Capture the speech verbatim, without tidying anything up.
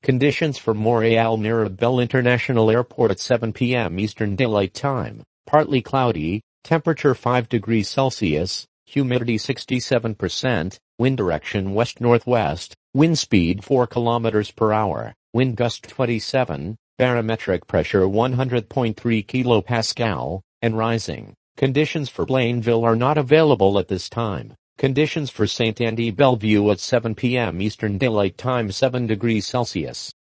Conditions for Montreal Mirabel International Airport at seven p m Eastern Daylight Time. Partly cloudy, temperature five degrees Celsius, humidity sixty-seven percent, wind direction west-northwest, wind speed four kilometers per hour, wind gust twenty-seven, barometric pressure one hundred point three kilopascal, and rising. Conditions for Blainville are not available at this time. Conditions for Saint Andy Bellevue at seven p m Eastern Daylight Time seven degrees Celsius.